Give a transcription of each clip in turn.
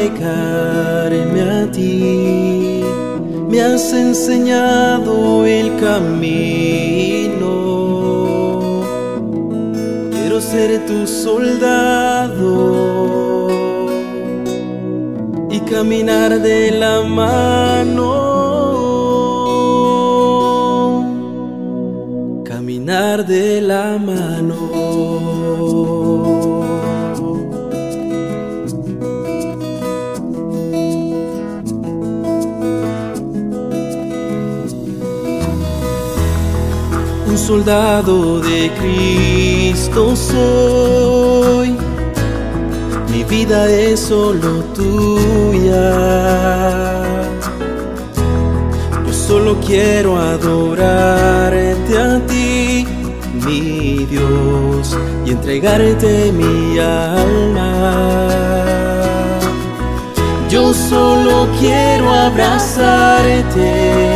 entregarme a ti. Me has enseñado el camino. Quiero ser tu soldado y caminar de la mano. Caminar de la mano. Un soldado de Cristo soy, mi vida es solo tuya. Yo solo quiero adorarte a ti, mi Dios, y entregarte mi alma. Yo solo quiero abrazarte,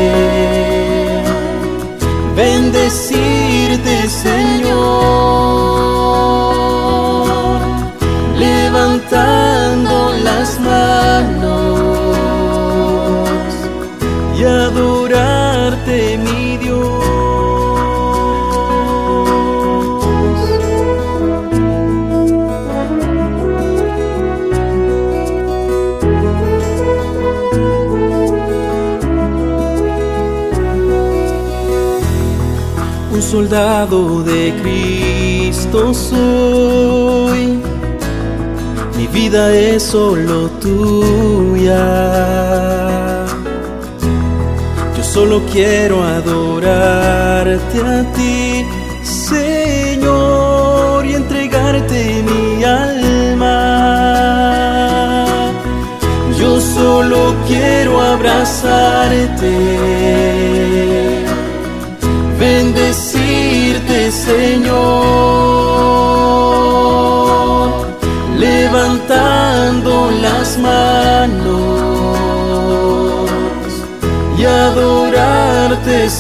bendecirte, Señor, levantando las manos y adorarte, mi Dios. Un soldado de Cristo soy, mi vida es solo tuya. Yo solo quiero adorarte a ti, Señor, y entregarte mi alma. Yo solo quiero abrazarte, bendecirte, Señor, levantando las manos y adorarte,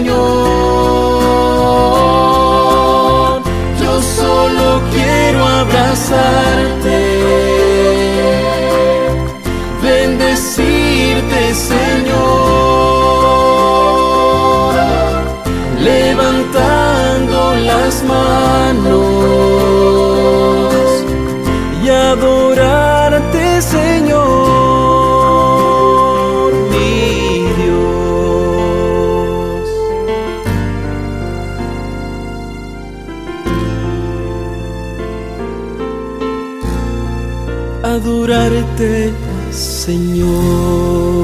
Señor. Yo solo quiero abrazarte, bendecirte, Señor, levantando las manos y adorarte, Señor, mi Dios. Adorarte, Señor.